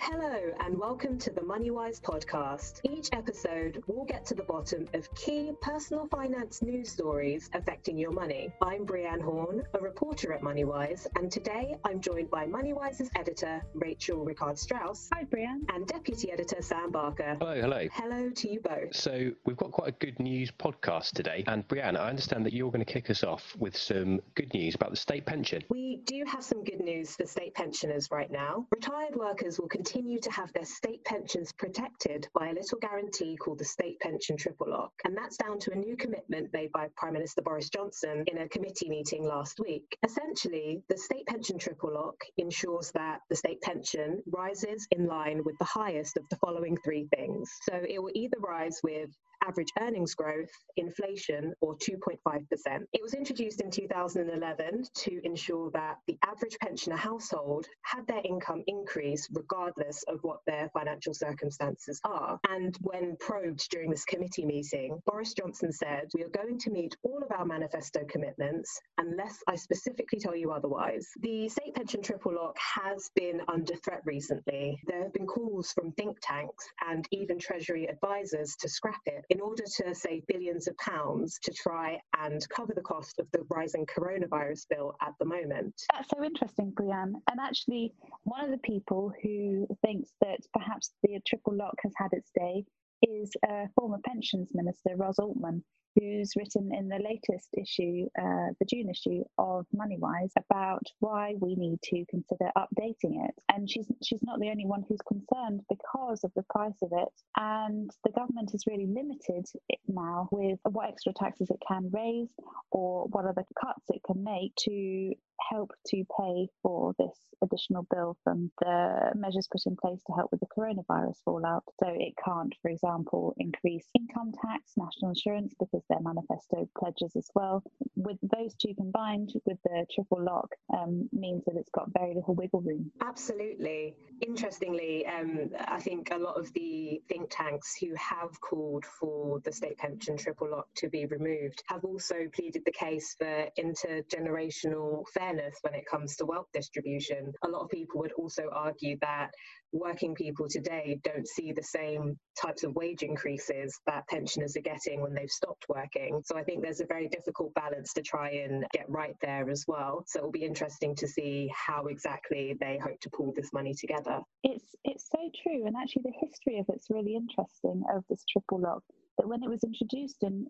Hello and welcome to the MoneyWise podcast. Each episode, we'll get to the bottom of key personal finance news stories affecting your money. I'm Brianne Horn, a reporter at MoneyWise, and today I'm joined by MoneyWise's editor, Rachel Ricard-Strauss. Hi, Brianne. And deputy editor, Sam Barker. Hello. Hello to you both. So we've got quite a good news podcast today. And Brianne, I understand that you're going to kick us off with some good news about the state pension. We do have some good news for state pensioners right now. Retired workers will continue to have their state pensions protected by a little guarantee called the State Pension Triple Lock. And that's down to a new commitment made by Prime Minister Boris Johnson in a committee meeting last week. Essentially, the State Pension Triple Lock ensures that the state pension rises in line with the highest of the following three things. So it will either rise with average earnings growth, inflation, or 2.5%. It was introduced in 2011 to ensure that the average pensioner household had their income increase regardless of what their financial circumstances are. And when probed during this committee meeting, Boris Johnson said, "We are going to meet all of our manifesto commitments unless I specifically tell you otherwise." The state pension triple lock has been under threat recently. There have been calls from think tanks and even Treasury advisors to scrap it in order to save billions of pounds to try and cover the cost of the rising coronavirus bill at the moment. That's so interesting, Brianne. And actually, one of the people who thinks that perhaps the triple lock has had its day is former pensions minister Ros Altman, who's written in the latest issue, the June issue of MoneyWise, about why we need to consider updating it. And she's not the only one who's concerned because of the price of it. And the government is really limited now with what extra taxes it can raise or what other cuts it can make to help to pay for this additional bill from the measures put in place to help with the coronavirus fallout. So it can't, for example, increase income tax, national insurance, because their manifesto pledges as well. With those two combined with the triple lock means that it's got very little wiggle room. Absolutely. Interestingly, I think a lot of the think tanks who have called for the state pension triple lock to be removed have also pleaded the case for intergenerational fairness when it comes to wealth distribution. A lot of people would also argue that working people today don't see the same types of wage increases that pensioners are getting when they've stopped working. So I think there's a very difficult balance to try and get right there as well. So it'll be interesting to see how exactly they hope to pull this money together. It's so true. And actually the history of it's really interesting of this triple lock, that when it was introduced in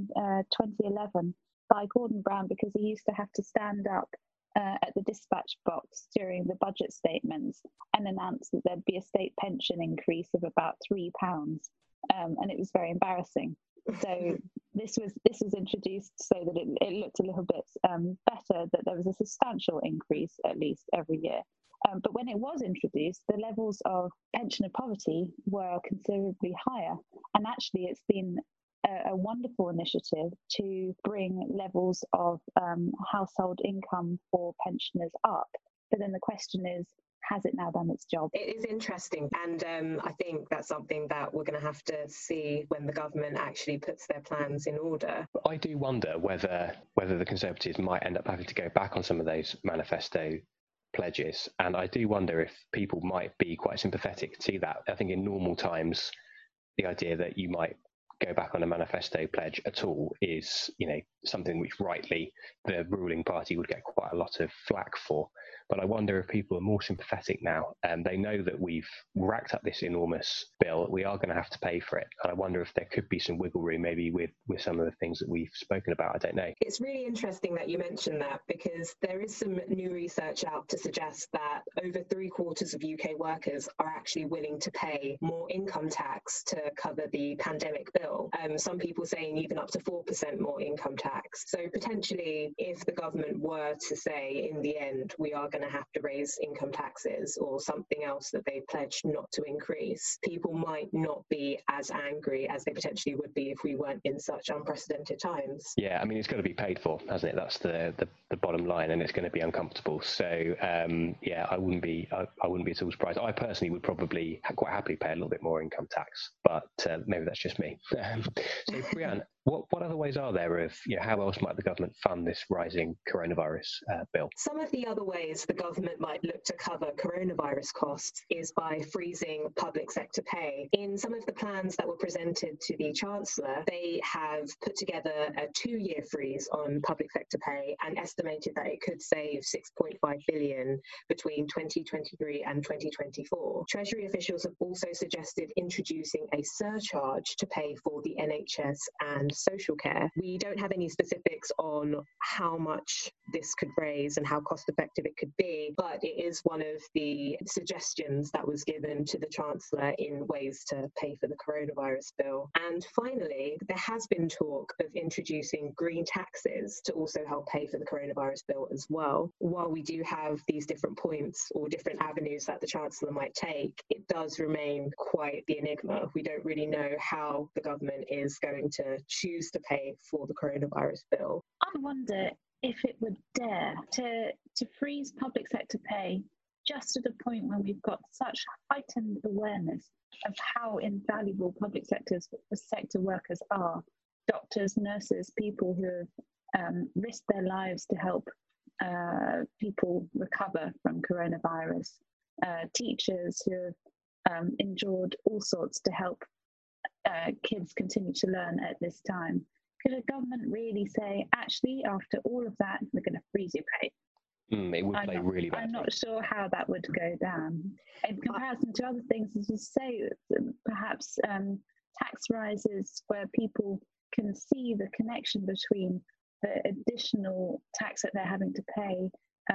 2011 by Gordon Brown, because he used to have to stand up at the dispatch box during the budget statements and announce that there'd be a state pension increase of about £3, and it was very embarrassing. So this was introduced so that it looked a little bit better, that there was a substantial increase at least every year. But when it was introduced, the levels of pensioner poverty were considerably higher, and actually it's been a wonderful initiative to bring levels of household income for pensioners up. But then the question is, has it now done its job? It is interesting, and I think that's something that we're going to have to see when the government actually puts their plans in order. I do wonder whether the Conservatives might end up having to go back on some of those manifesto pledges, and I do wonder if people might be quite sympathetic to that. I think in normal times, the idea that you might go back on a manifesto pledge at all is, something which rightly the ruling party would get quite a lot of flack for. But I wonder if people are more sympathetic now, and they know that we've racked up this enormous bill. We are going to have to pay for it. And I wonder if there could be some wiggle room maybe with some of the things that we've spoken about. I don't know. It's really interesting that you mentioned that, because there is some new research out to suggest that over 3/4 of UK workers are actually willing to pay more income tax to cover the pandemic bill. Some people saying even up to 4% more income tax. So potentially, if the government were to say in the end, we are going to have to raise income taxes or something else that they pledged not to increase, people might not be as angry as they potentially would be if we weren't in such unprecedented times. Yeah, I mean, it's got to be paid for, hasn't it? That's the bottom line, and it's going to be uncomfortable. So yeah, I wouldn't be at all surprised. I personally would probably quite happily pay a little bit more income tax, but maybe that's just me. So Brianne, What other ways are there of, how else might the government fund this rising coronavirus bill? Some of the other ways the government might look to cover coronavirus costs is by freezing public sector pay. In some of the plans that were presented to the Chancellor, they have put together a 2-year freeze on public sector pay and estimated that it could save 6.5 billion between 2023 and 2024. Treasury officials have also suggested introducing a surcharge to pay for the NHS and social care. We don't have any specifics on how much this could raise and how cost effective it could be, but it is one of the suggestions that was given to the Chancellor in ways to pay for the coronavirus bill. And finally, there has been talk of introducing green taxes to also help pay for the coronavirus bill as well. While we do have these different points or different avenues that the Chancellor might take, it does remain quite the enigma. We don't really know how the government is going to choose to pay for the coronavirus bill. I wonder if it would dare to freeze public sector pay just at a point when we've got such heightened awareness of how invaluable public sector workers are. Doctors, nurses, people who have risked their lives to help people recover from coronavirus, teachers who have endured all sorts to help kids continue to learn at this time. Could a government really say, actually, after all of that, we're going to freeze your pay? It would play really bad. I'm not sure how that would go down. In comparison to other things, as you say, perhaps tax rises where people can see the connection between the additional tax that they're having to pay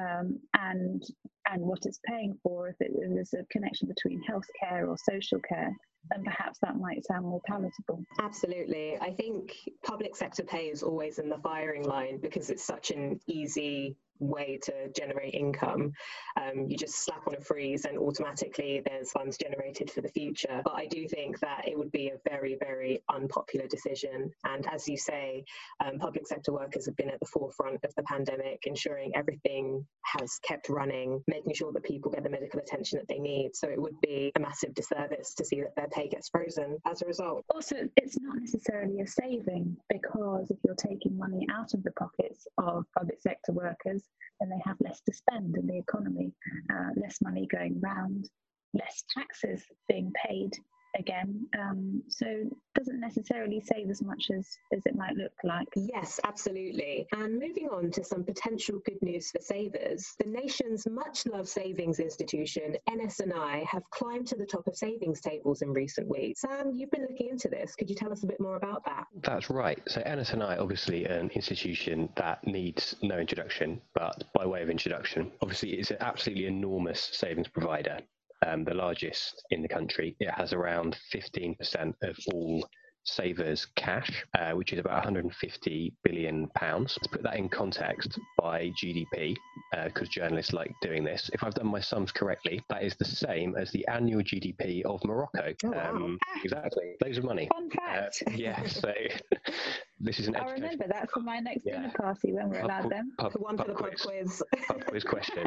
and what it's paying for. If there's a connection between healthcare or social care, then perhaps that might sound more palatable. Absolutely. I think public sector pay is always in the firing line because it's such an easy way to generate income. You just slap on a freeze and automatically there's funds generated for the future. But I do think that it would be a very, very unpopular decision. And as you say, public sector workers have been at the forefront of the pandemic, ensuring everything has kept running, making sure that people get the medical attention that they need. So it would be a massive disservice to see that their pay gets frozen as a result. Also, it's not necessarily a saving, because if you're taking money out of the pockets of public sector workers, then they have less to spend in the economy, less money going round, less taxes being paid again. So it doesn't necessarily save as much as it might look like. Yes, absolutely. And moving on to some potential good news for savers, the nation's much-loved savings institution, NS&I, have climbed to the top of savings tables in recent weeks. Sam, you've been looking into this. Could you tell us a bit more about that? That's right. So NS&I, obviously an institution that needs no introduction, but by way of introduction, obviously it's an absolutely enormous savings provider. The largest in the country. It has around 15% of all savers' cash, which is about 150 billion pounds. To put that in context by GDP, because journalists like doing this, if I've done my sums correctly, that is the same as the annual GDP of Morocco. Oh, wow. Exactly. Loads of money. Fun fact. Yeah, so this is an I'll remember that for my next dinner party when we're allowed them. One for the pub quiz. Pub quiz question.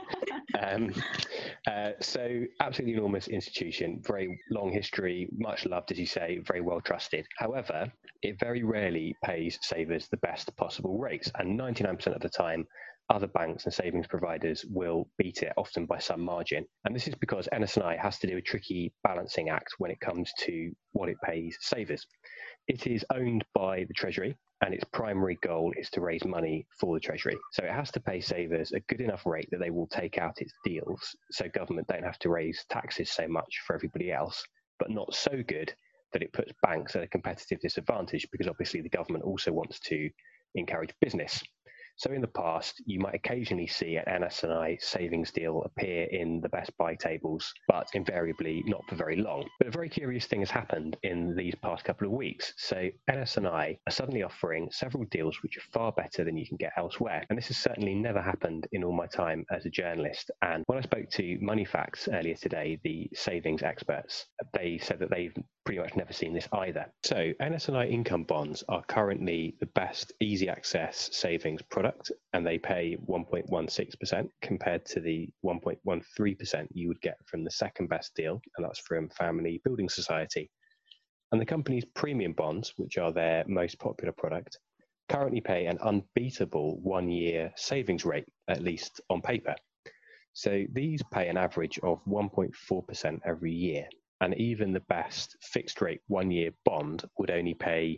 So absolutely enormous institution, very long history, much loved, as you say, very well trusted. However, it very rarely pays savers the best possible rates, and 99% of the time, other banks and savings providers will beat it, often by some margin. And this is because NS&I has to do a tricky balancing act when it comes to what it pays savers. It is owned by the Treasury, and its primary goal is to raise money for the Treasury. So it has to pay savers a good enough rate that they will take out its deals, so government don't have to raise taxes so much for everybody else, but not so good that it puts banks at a competitive disadvantage, because obviously the government also wants to encourage business. So in the past, you might occasionally see an NS&I savings deal appear in the best buy tables, but invariably not for very long. But a very curious thing has happened in these past couple of weeks. So NS&I are suddenly offering several deals which are far better than you can get elsewhere. And this has certainly never happened in all my time as a journalist. And when I spoke to Moneyfacts earlier today, the savings experts, they said that they've pretty much never seen this either. So NS&I income bonds are currently the best easy access savings product, and they pay 1.16% compared to the 1.13% you would get from the second best deal, and that's from Family Building Society. And the company's premium bonds, which are their most popular product, currently pay an unbeatable 1-year savings rate, at least on paper. So these pay an average of 1.4% every year. And even the best fixed rate 1-year bond would only pay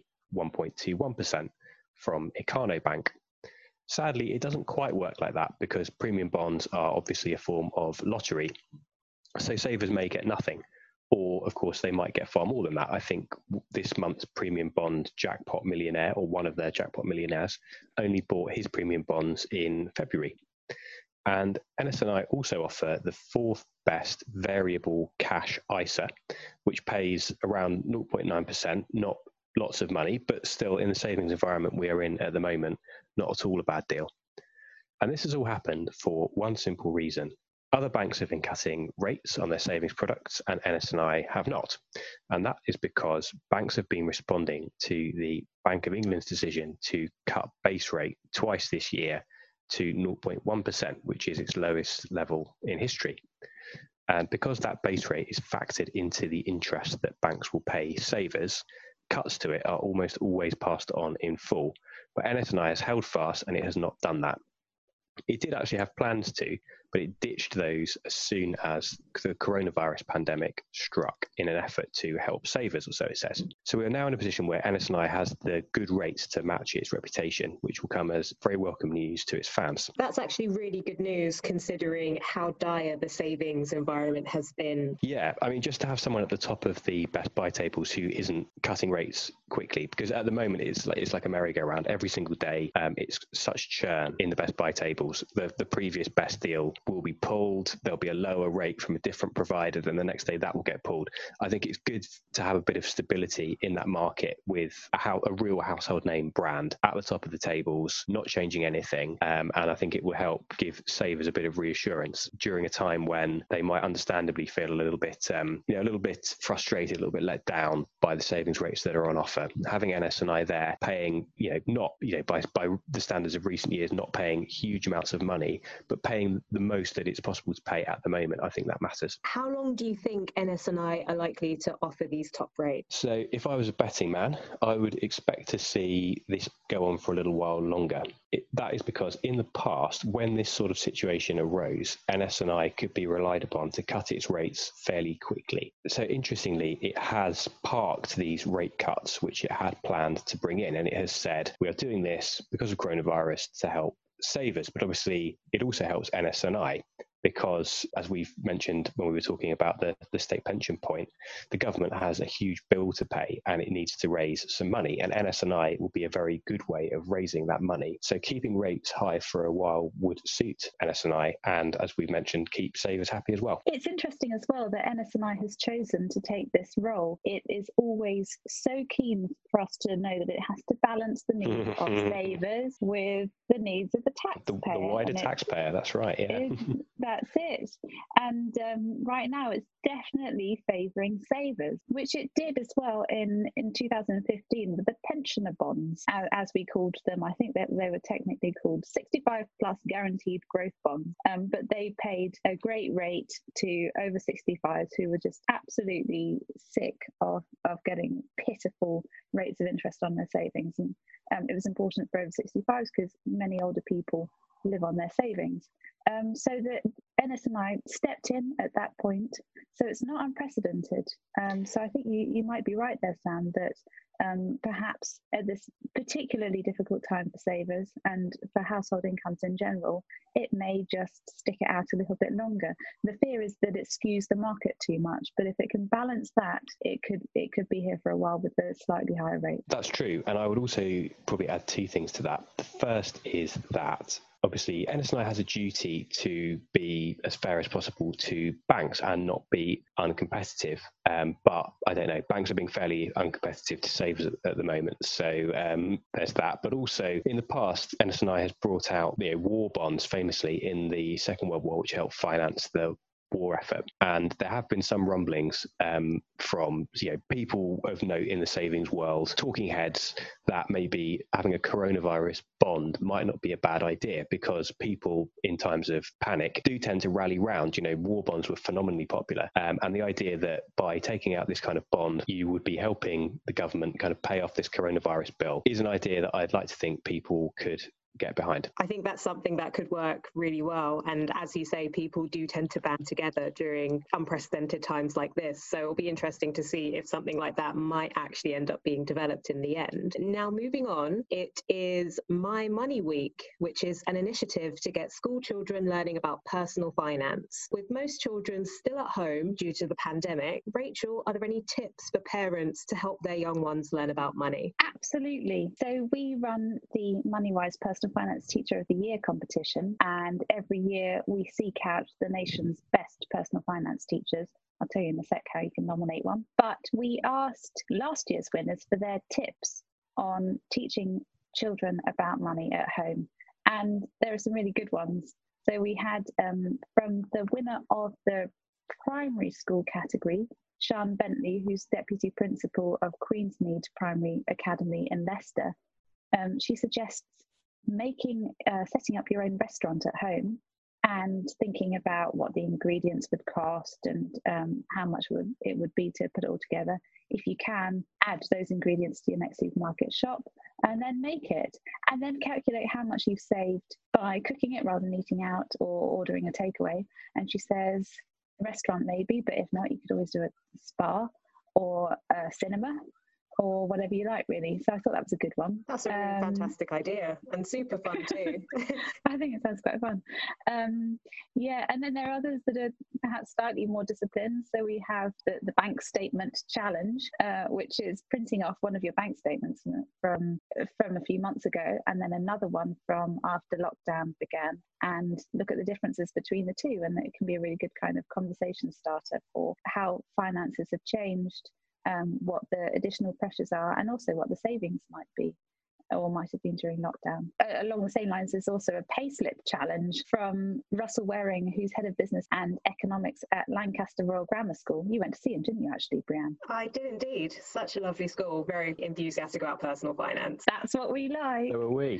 1.21% from Econo Bank. Sadly, it doesn't quite work like that because premium bonds are obviously a form of lottery. So savers may get nothing, or of course they might get far more than that. I think this month's premium bond jackpot millionaire, or one of their jackpot millionaires, only bought his premium bonds in February. And NS&I also offer the fourth best variable cash ISA, which pays around 0.9%, not lots of money, but still in the savings environment we are in at the moment, not at all a bad deal. And this has all happened for one simple reason. Other banks have been cutting rates on their savings products and NS&I have not. And that is because banks have been responding to the Bank of England's decision to cut base rate twice this year to 0.1%, which is its lowest level in history. And because that base rate is factored into the interest that banks will pay savers, cuts to it are almost always passed on in full. But NS&I has held fast and it has not done that. It did actually have plans to, but it ditched those as soon as the coronavirus pandemic struck in an effort to help savers, or so it says. So we are now in a position where NS&I has the good rates to match its reputation, which will come as very welcome news to its fans. That's actually really good news considering how dire the savings environment has been. Yeah, I mean, just to have someone at the top of the best buy tables who isn't cutting rates quickly, because at the moment it's like a merry-go-round. Every single day, it's such churn in the best buy tables. The previous best deal will be pulled. There'll be a lower rate from a different provider, then the next day that will get pulled. I think it's good to have a bit of stability in that market with a real household name brand at the top of the tables, not changing anything. And I think it will help give savers a bit of reassurance during a time when they might understandably feel a little bit frustrated, a little bit let down by the savings rates that are on offer. Having NS&I there paying, by the standards of recent years, not paying huge amounts of money, but paying the most that it's possible to pay at the moment, I think that matters. How long do you think NS&I are likely to offer these top rates? So if I was a betting man, I would expect to see this go on for a little while longer. That is because in the past, when this sort of situation arose, NS&I could be relied upon to cut its rates fairly quickly. So interestingly, it has parked these rate cuts, which it had planned to bring in, and it has said, we are doing this because of coronavirus to help savers, but obviously it also helps NS&I because, as we've mentioned when we were talking about the state pension point, the government has a huge bill to pay and it needs to raise some money, and NS&I will be a very good way of raising that money. So keeping rates high for a while would suit NS&I, and as we've mentioned, keep savers happy as well. It's interesting as well that NS&I has chosen to take this role. It is always so keen for us to know that it has to balance the needs of savers with the needs of the taxpayer. The wider taxpayer, that's right, yeah. That's it. And right now it's definitely favouring savers, which it did as well in 2015 with the pensioner bonds, as we called them. I think that they were technically called 65 plus guaranteed growth bonds, but they paid a great rate to over 65s who were just absolutely sick of getting pitiful rates of interest on their savings. And it was important for over 65s because many older people live on their savings. So that NS&I stepped in at that point. So it's not unprecedented. So I think you might be right there, Sam, that perhaps at this particularly difficult time for savers and for household incomes in general, it may just stick it out a little bit longer. The fear is that it skews the market too much, but if it can balance that, it could be here for a while with a slightly higher rate. That's true, and I would also probably add two things to that. The first is that obviously NS&I has a duty to be as fair as possible to banks and not be uncompetitive. But I don't know, banks are being fairly uncompetitive to savers at the moment. So there's that. But also in the past, NS&I has brought out war bonds famously in the Second World War, which helped finance the war effort. And there have been some rumblings from people of note in the savings world, talking heads, that maybe having a coronavirus bond might not be a bad idea, because people in times of panic do tend to rally round. War bonds were phenomenally popular. And the idea that by taking out this kind of bond, you would be helping the government kind of pay off this coronavirus bill is an idea that I'd like to think people could get behind. I think that's something that could work really well. And as you say, people do tend to band together during unprecedented times like this. So it'll be interesting to see if something like that might actually end up being developed in the end. Now, moving on, it is My Money Week, which is an initiative to get school children learning about personal finance. With most children still at home due to the pandemic, Rachel, are there any tips for parents to help their young ones learn about money? Absolutely. So we run the MoneyWise Personal Finance Teacher of the Year competition, and every year we seek out the nation's best personal finance teachers. I'll tell you in a sec how you can nominate one. But we asked last year's winners for their tips on teaching children about money at home, and there are some really good ones. So we had from the winner of the primary school category, Sian Bentley, who's Deputy Principal of Queensmead Primary Academy in Leicester. She suggests setting up your own restaurant at home and thinking about what the ingredients would cost and how much it would be to put it all together. If you can, add those ingredients to your next supermarket shop and then make it, and then calculate how much you've saved by cooking it rather than eating out or ordering a takeaway. And she says restaurant maybe, but if not, you could always do a spa or a cinema or whatever you like, really. So I thought that was a good one. That's a really fantastic idea, and super fun too. I think it sounds quite fun. Yeah, and then there are others that are perhaps slightly more disciplined. So we have the bank statement challenge, which is printing off one of your bank statements from a few months ago, and then another one from after lockdown began, and look at the differences between the two. And it can be a really good kind of conversation starter for how finances have changed, what the additional pressures are, and also what the savings might be or might have been during lockdown. Along the same lines, there's also a payslip challenge from Russell Waring, who's Head of Business and Economics at Lancaster Royal Grammar School. You went to see him, didn't you, actually, Brianne? I did indeed. Such a lovely school, very enthusiastic about personal finance. That's what we like. So are we.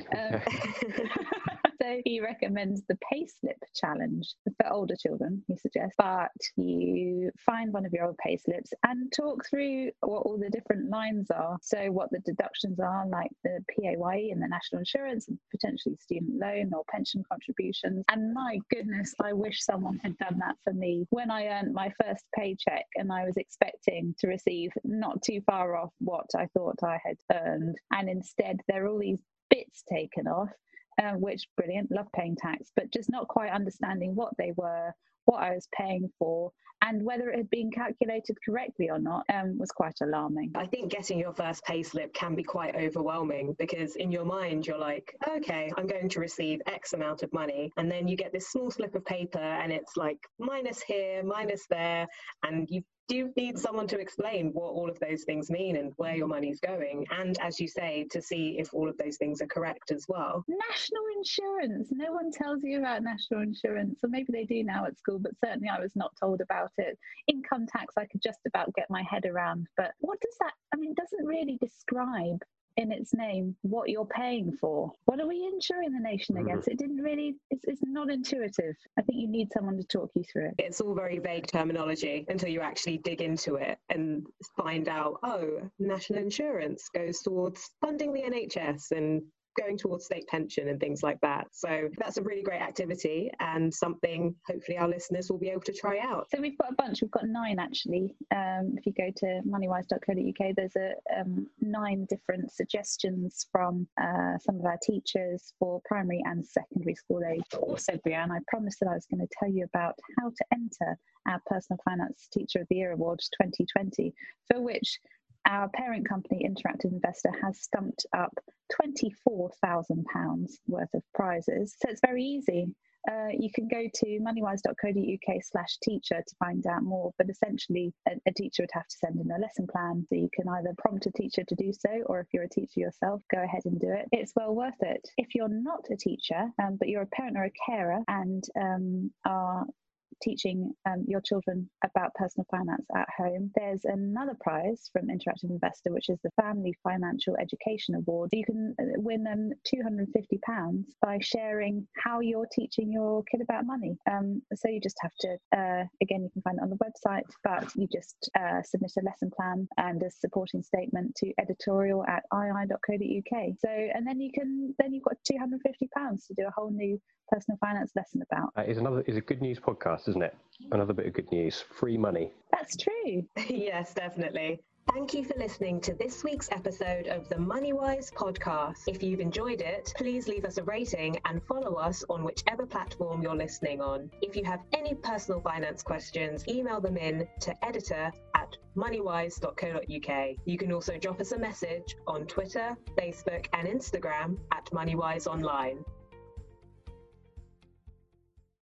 So he recommends the payslip challenge for older children, he suggests. But you find one of your old payslips and talk through what all the different lines are. So what the deductions are, like the PAYE and the national insurance and potentially student loan or pension contributions. And my goodness, I wish someone had done that for me when I earned my first paycheck and I was expecting to receive not too far off what I thought I had earned. And instead, there are all these bits taken off. Which, brilliant, love paying tax, but just not quite understanding what they were, what I was paying for, and whether it had been calculated correctly or not was quite alarming. I think getting your first payslip can be quite overwhelming, because in your mind you're like, okay, I'm going to receive X amount of money, and then you get this small slip of paper and it's like minus here, minus there, and you do need someone to explain what all of those things mean and where your money's going. And as you say, to see if all of those things are correct as well. National insurance. No one tells you about national insurance. Or maybe they do now at school, but certainly I was not told about it. Income tax, I could just about get my head around. But what does that, it doesn't really describe in its name what you're paying for. What are we insuring the nation against? It didn't really, it's not intuitive. I think you need someone to talk you through it. It's all very vague terminology until you actually dig into it and find out, oh, national insurance goes towards funding the NHS and going towards state pension and things like that. So that's a really great activity and something hopefully our listeners will be able to try out. So we've got a bunch, we've got 9 actually. If you go to moneywise.co.uk, there's 9 different suggestions from some of our teachers for primary and secondary school age. Also, Brianne, I promised that I was going to tell you about how to enter our Personal Finance Teacher of the Year Awards 2020, for which our parent company, Interactive Investor, has stumped up £24,000 worth of prizes. So it's very easy. You can go to moneywise.co.uk/teacher to find out more, but essentially a teacher would have to send in a lesson plan. So you can either prompt a teacher to do so, or if you're a teacher yourself, go ahead and do it. It's well worth it. If you're not a teacher, but you're a parent or a carer and are teaching your children about personal finance at home, there's another prize from Interactive Investor, which is the Family Financial Education Award. You can win £250 by sharing how you're teaching your kid about money. So you just have to, again, you can find it on the website, but you just submit a lesson plan and a supporting statement to editorial@ii.co.uk. So, and then you've got £250 to do a whole new personal finance lesson about. Is a good news podcast, isn't it? Another bit of good news. Free money. That's true. Yes, definitely. Thank you for listening to this week's episode of the MoneyWise podcast. If you've enjoyed it, please leave us a rating and follow us on whichever platform you're listening on. If you have any personal finance questions, email them in to editor@moneywise.co.uk. You can also drop us a message on Twitter, Facebook and Instagram @MoneyWiseOnline.